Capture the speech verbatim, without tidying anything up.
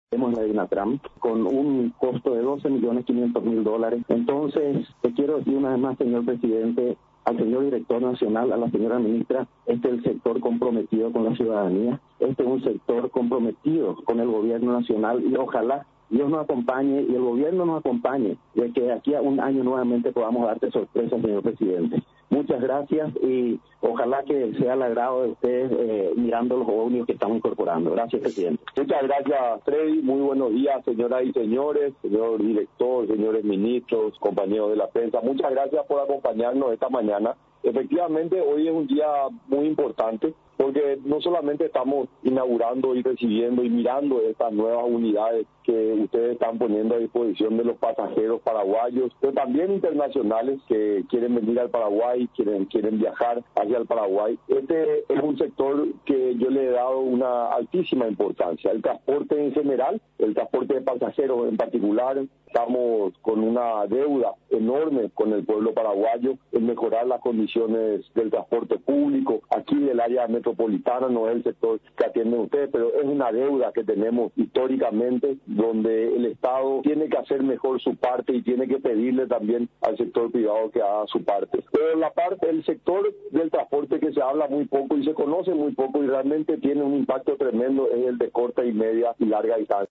Tenemos la INATRAM con un costo de doce millones quinientos mil dólares. Entonces, te quiero decir una vez más, señor presidente, al señor director nacional, a la señora ministra, este es el sector comprometido con la ciudadanía, este es un sector comprometido con el gobierno nacional y ojalá Dios nos acompañe y el gobierno nos acompañe de que de aquí a un año nuevamente podamos darte sorpresas, señor presidente. Muchas gracias y ojalá que sea el agrado de ustedes eh, mirando los ovnios que estamos incorporando. Gracias, presidente. Muchas gracias, Freddy. Muy buenos días, señoras y señores, señor director, señores ministros, compañeros de la prensa. Muchas gracias por acompañarnos esta mañana. Efectivamente, hoy es un día muy importante porque no solamente estamos inaugurando y recibiendo y mirando estas nuevas unidades que ustedes están poniendo a disposición de los pasajeros paraguayos, pero también internacionales que quieren venir al Paraguay, quieren, quieren viajar hacia el Paraguay. Este es un sector que yo le he dado una altísima importancia. El transporte en general, el transporte de pasajeros en particular, estamos con una deuda enorme con el pueblo paraguayo en mejorar las condiciones del transporte público. Aquí del área metropolitana no es el sector que atienden ustedes, pero es una deuda que tenemos históricamente donde el Estado tiene que hacer mejor su parte y tiene que pedirle también al sector privado que haga su parte. Pero la parte, el sector del transporte que se habla muy poco y se conoce muy poco y realmente tiene un impacto tremendo es el de corta y media y larga distancia.